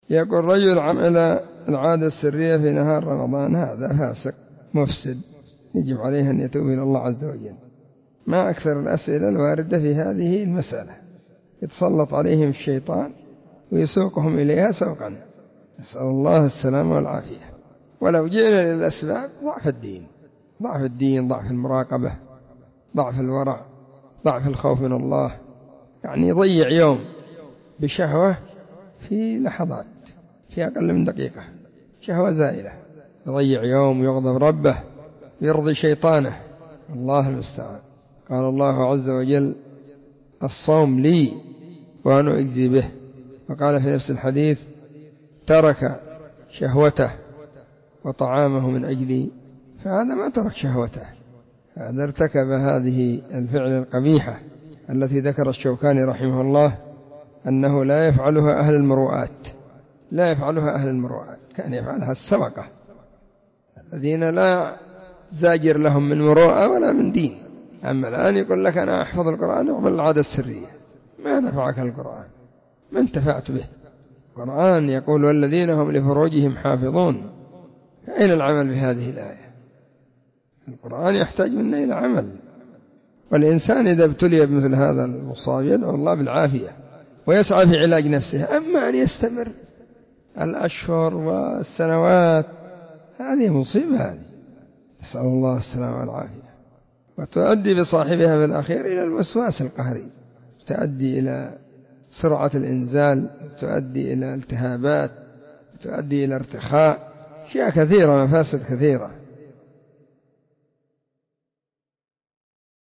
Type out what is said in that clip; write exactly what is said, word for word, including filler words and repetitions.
يقول رجل عمل العادة السرية في نهار رمضان، هذا فاسق مفسد يجب عليه أن يتوب إلى الله عز وجل. ما أكثر الأسئلة الواردة في هذه المسألة، يتسلط عليهم الشيطان ويسوقهم إليها سوقا، نسأل الله السلامة والعافية. ولو جئنا للأسباب، ضعف الدين ضعف الدين ضعف المراقبة، ضعف الورع، ضعف الخوف من الله. يعني يضيع يوم بشهوة في لحظات، في أقل من دقيقة، شهوة زائلة، يضيع يوم ويغضب ربه ويرضي شيطانه، الله المستعان. قال الله عز وجل: الصوم لي وأنا أجزي به. وقال في نفس الحديث: ترك شهوته وطعامه من أجلي. فهذا ما ترك شهوته، هذا ارتكب هذه الفعل القبيحة التي ذكر الشوكاني رحمه الله أنه لا يفعلها أهل المروءات، لا يفعلها أهل المروءات، كان يفعلها السمقة الذين لا زاجر لهم من مروءة ولا من دين. أما الآن يقول لك أنا أحفظ القرآن وأعمل العادة السرية، ما نفعك القرآن؟ ما انتفعت به. القرآن يقول: والذين هم لفروجهم حافظون. أين العمل بهذه الآية؟ القرآن يحتاج منا إلى عمل، والإنسان إذا ابتلي بمثل هذا المصاب يدعو الله بالعافية ويسعى في علاج نفسه. أما أن يستمر الأشهر والسنوات، هذه مصيبة، هذه نسأل الله السلامة والعافية. وتؤدي بصاحبها في الأخير إلى الوسواس القهري، تؤدي إلى سرعة الإنزال، تؤدي إلى التهابات، تؤدي إلى ارتخاء، أشياء كثيرة، مفاسد كثيرة.